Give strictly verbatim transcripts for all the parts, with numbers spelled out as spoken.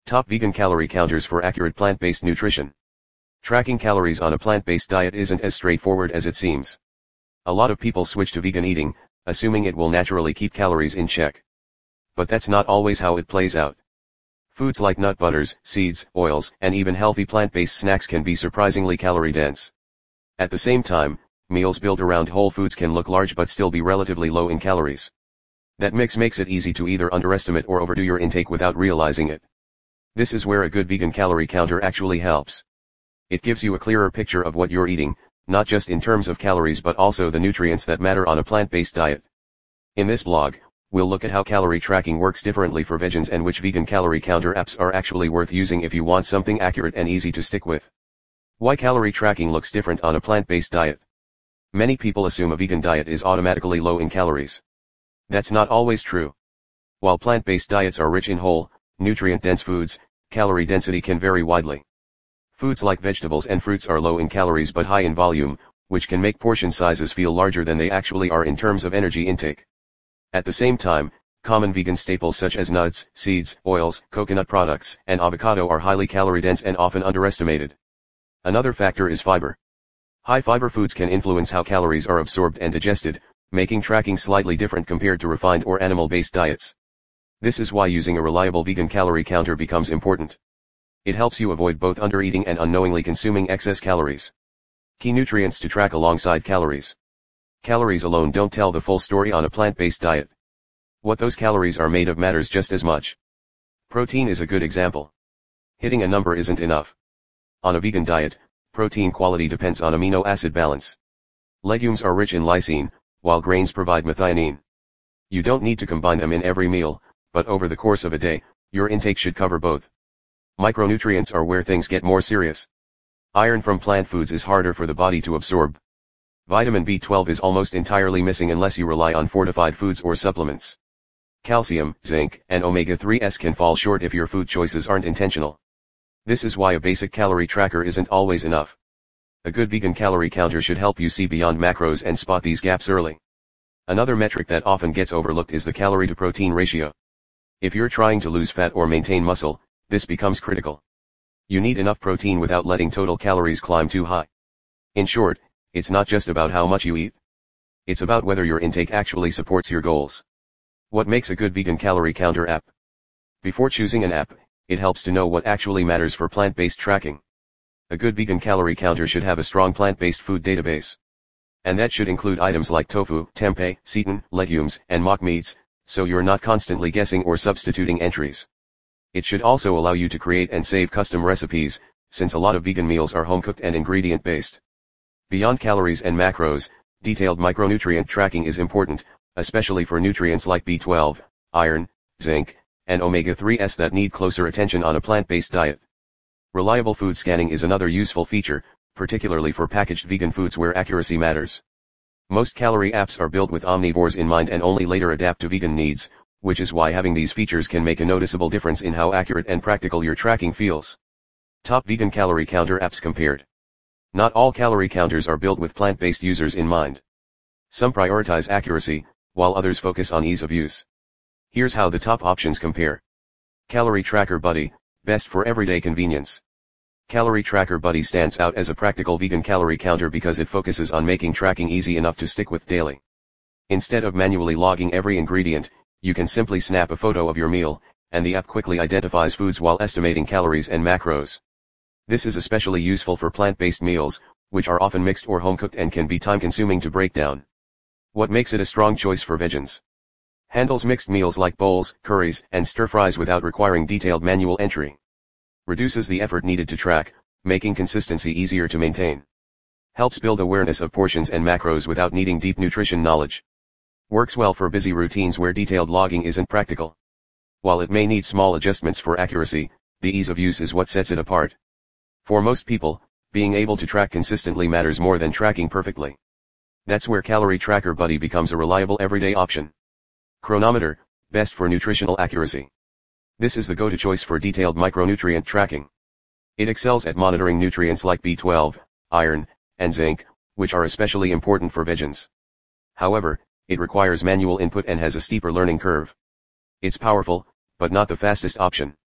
Top vegan calorie counters for accurate plant-based nutrition. Tracking calories on a plant-based diet isn't as straightforward as it seems. A lot of people switch to vegan eating, assuming it will naturally keep calories in check. But that's not always how it plays out. Foods like nut butters, seeds, oils, and even healthy plant-based snacks can be surprisingly calorie-dense. At the same time, meals built around whole foods can look large but still be relatively low in calories. That mix makes it easy to either underestimate or overdo your intake without realizing it. This is where a good vegan calorie counter actually helps. It gives you a clearer picture of what you're eating, not just in terms of calories but also the nutrients that matter on a plant-based diet. In this blog, we'll look at how calorie tracking works differently for vegans and which vegan calorie counter apps are actually worth using if you want something accurate and easy to stick with. Why calorie tracking looks different on a plant-based diet. Many people assume a vegan diet is automatically low in calories. That's not always true. While plant-based diets are rich in whole, nutrient-dense foods, calorie density can vary widely. Foods like vegetables and fruits are low in calories but high in volume, which can make portion sizes feel larger than they actually are in terms of energy intake. At the same time, common vegan staples such as nuts, seeds, oils, coconut products, and avocado are highly calorie-dense and often underestimated. Another factor is fiber. High fiber foods can influence how calories are absorbed and digested, making tracking slightly different compared to refined or animal-based diets. This is why using a reliable vegan calorie counter becomes important. It helps you avoid both undereating and unknowingly consuming excess calories. Key nutrients to track alongside calories. Calories alone don't tell the full story on a plant-based diet. What those calories are made of matters just as much. Protein is a good example. Hitting a number isn't enough. On a vegan diet, protein quality depends on amino acid balance. Legumes are rich in lysine, while grains provide methionine. You don't need to combine them in every meal, but over the course of a day, your intake should cover both. Micronutrients are where things get more serious. Iron from plant foods is harder for the body to absorb. Vitamin B twelve is almost entirely missing unless you rely on fortified foods or supplements. Calcium, zinc, and omega threes can fall short if your food choices aren't intentional. This is why a basic calorie tracker isn't always enough. A good vegan calorie counter should help you see beyond macros and spot these gaps early. Another metric that often gets overlooked is the calorie to protein ratio. If you're trying to lose fat or maintain muscle, this becomes critical. You need enough protein without letting total calories climb too high. In short, it's not just about how much you eat. It's about whether your intake actually supports your goals. What makes a good vegan calorie counter app? Before choosing an app, it helps to know what actually matters for plant-based tracking. A good vegan calorie counter should have a strong plant-based food database. And that should include items like tofu, tempeh, seitan, legumes, and mock meats, so you're not constantly guessing or substituting entries. It should also allow you to create and save custom recipes, since a lot of vegan meals are home-cooked and ingredient-based. Beyond calories and macros, detailed micronutrient tracking is important, especially for nutrients like B twelve, iron, zinc, and omega threes that need closer attention on a plant-based diet. Reliable food scanning is another useful feature, particularly for packaged vegan foods where accuracy matters. Most calorie apps are built with omnivores in mind and only later adapt to vegan needs, which is why having these features can make a noticeable difference in how accurate and practical your tracking feels. Top vegan calorie counter apps compared. Not all calorie counters are built with plant-based users in mind. Some prioritize accuracy, while others focus on ease of use. Here's how the top options compare. Calorie Tracker Buddy, best for everyday convenience. Calorie Tracker Buddy stands out as a practical vegan calorie counter because it focuses on making tracking easy enough to stick with daily. Instead of manually logging every ingredient, you can simply snap a photo of your meal, and the app quickly identifies foods while estimating calories and macros. This is especially useful for plant-based meals, which are often mixed or home-cooked and can be time-consuming to break down. What makes it a strong choice for vegans? Handles mixed meals like bowls, curries, and stir-fries without requiring detailed manual entry. Reduces the effort needed to track, making consistency easier to maintain. Helps build awareness of portions and macros without needing deep nutrition knowledge. Works well for busy routines where detailed logging isn't practical. While it may need small adjustments for accuracy, the ease of use is what sets it apart. For most people, being able to track consistently matters more than tracking perfectly. That's where Calorie Tracker Buddy becomes a reliable everyday option. Chronometer, best for nutritional accuracy. This is the go-to choice for detailed micronutrient tracking. It excels at monitoring nutrients like B twelve, iron, and zinc, which are especially important for vegans. However, it requires manual input and has a steeper learning curve. It's powerful, but not the fastest option.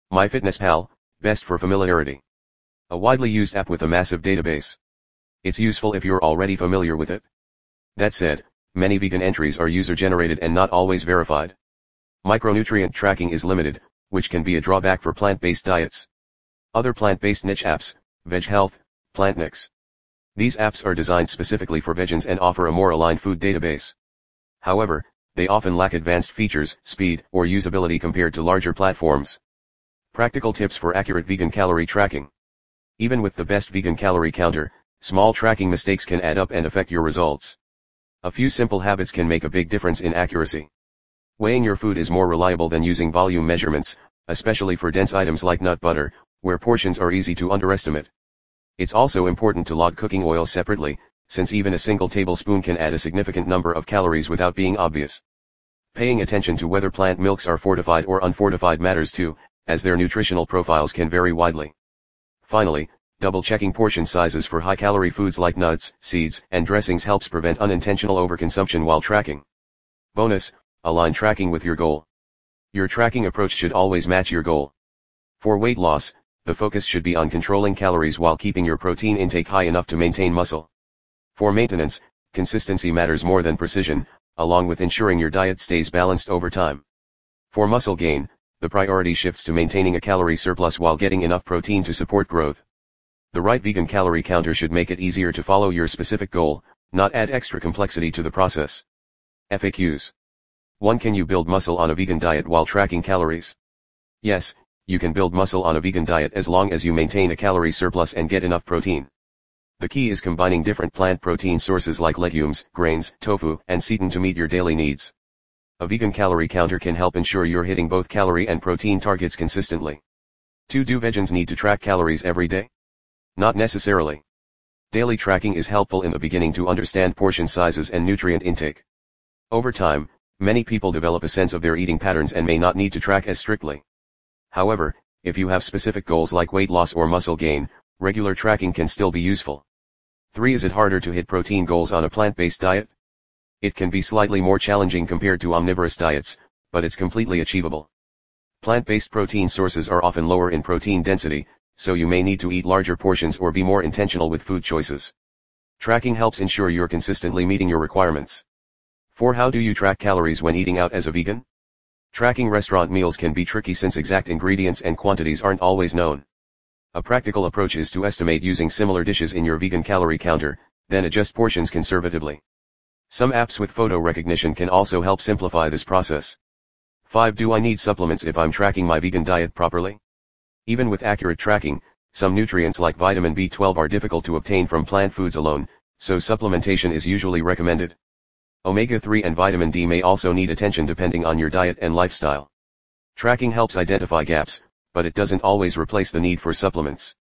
MyFitnessPal, best for familiarity. A widely used app with a massive database. It's useful if you're already familiar with it. That said, many vegan entries are user-generated and not always verified. Micronutrient tracking is limited, which can be a drawback for plant-based diets. Other plant-based niche apps, VegHealth, PlantNix. These apps are designed specifically for vegans and offer a more aligned food database. However, they often lack advanced features, speed, or usability compared to larger platforms. Practical tips for accurate vegan calorie tracking. Even with the best vegan calorie counter, small tracking mistakes can add up and affect your results. A few simple habits can make a big difference in accuracy. Weighing your food is more reliable than using volume measurements, especially for dense items like nut butter, where portions are easy to underestimate. It's also important to log cooking oil separately, since even a single tablespoon can add a significant number of calories without being obvious. Paying attention to whether plant milks are fortified or unfortified matters too, as their nutritional profiles can vary widely. Finally, double-checking portion sizes for high-calorie foods like nuts, seeds, and dressings helps prevent unintentional overconsumption while tracking. Bonus, align tracking with your goal. Your tracking approach should always match your goal. For weight loss, the focus should be on controlling calories while keeping your protein intake high enough to maintain muscle. For maintenance, consistency matters more than precision, along with ensuring your diet stays balanced over time. For muscle gain, the priority shifts to maintaining a calorie surplus while getting enough protein to support growth. The right vegan calorie counter should make it easier to follow your specific goal, not add extra complexity to the process. F A Qs. one Can you build muscle on a vegan diet while tracking calories? Yes, you can build muscle on a vegan diet as long as you maintain a calorie surplus and get enough protein. The key is combining different plant protein sources like legumes, grains, tofu, and seitan to meet your daily needs. A vegan calorie counter can help ensure you're hitting both calorie and protein targets consistently. two Do vegans need to track calories every day? Not necessarily. Daily tracking is helpful in the beginning to understand portion sizes and nutrient intake. Over time, many people develop a sense of their eating patterns and may not need to track as strictly. However, if you have specific goals like weight loss or muscle gain, regular tracking can still be useful. three Is it harder to hit protein goals on a plant-based diet? It can be slightly more challenging compared to omnivorous diets, but it's completely achievable. Plant-based protein sources are often lower in protein density, so you may need to eat larger portions or be more intentional with food choices. Tracking helps ensure you're consistently meeting your requirements. four How do you track calories when eating out as a vegan? Tracking restaurant meals can be tricky since exact ingredients and quantities aren't always known. A practical approach is to estimate using similar dishes in your vegan calorie counter, then adjust portions conservatively. Some apps with photo recognition can also help simplify this process. five Do I need supplements if I'm tracking my vegan diet properly? Even with accurate tracking, some nutrients like vitamin B twelve are difficult to obtain from plant foods alone, so supplementation is usually recommended. omega three and vitamin D may also need attention depending on your diet and lifestyle. Tracking helps identify gaps, but it doesn't always replace the need for supplements.